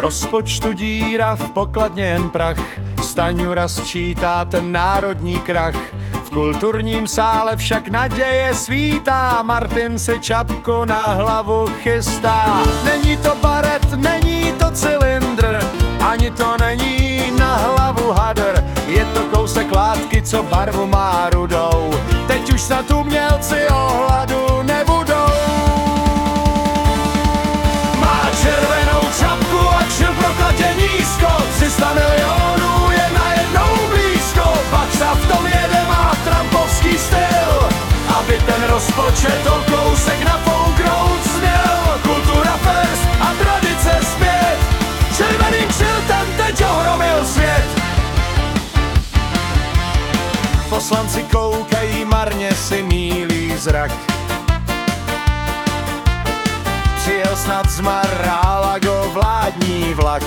rozpočtu díra, v pokladně jen prach. Staňura sčítá ten národní krach. V kulturním sále však naděje svítá. Martin si čapku na hlavu chystá. Není to baret, není to cylindr, ani to není na hlavu hadr. Je to kousek látky, co barvu má rudou. Teď už snad umělci ohladu nebudou. Má červenou čapku a čil prokladě nízko. 300 milionů je najednou blízko. Baxa v tom jede, má trumpovský styl, aby ten rozpočet o kousek nafouknout směl. Kultura first a tradice zpět. Červeným šiltem teď ohromil svět. Poslanci koukají, marně si mýlí zrak. Přijel snad z Mar-a-Lago vládní vlak.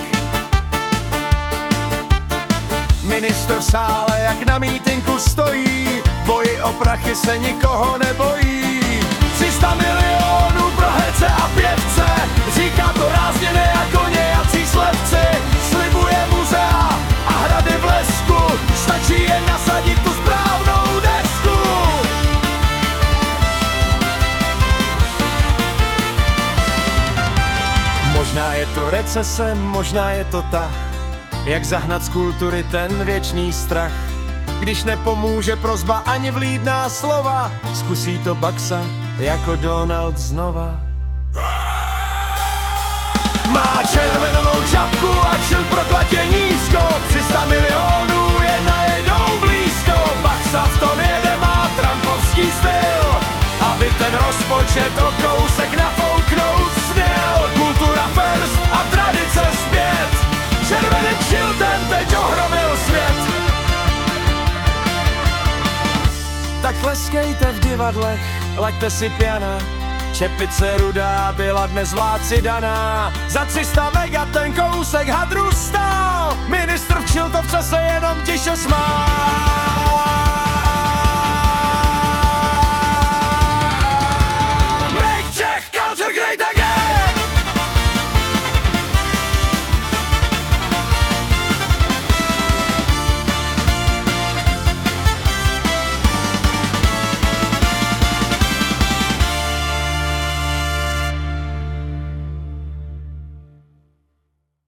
Ministr v sále jak na mítinku stojí, boji o prachy se nikoho nebojí. 300 milionů pro herce a pěvce, říká to rázně, ne jako nějací slepci. Slibuje muzea a hrady v lesku, stačí jen nasadit tu správnou desku. Možná je to recese, možná je to ta, jak zahnat z kultury ten věčný strach. Když nepomůže prosba ani vlídná slova, zkusí to Baxa jako Donald znova. Má červenou čapku a čil prokladě nízko. 300 milionů je najednou blízko. Baxa v tom jede, má trumpovský styl, aby ten rozpočet o kousek nafouknout směl. Kultura first a tradice zpět. Červeným šiltem teď ohromil svět. Tak tleskejte v divadlech, laďte si piana. Čepice rudá byla dnes vládci daná. Za 300 mega ten kousek hadru stál. Ministr v kšiltovce se jenom tiše smál.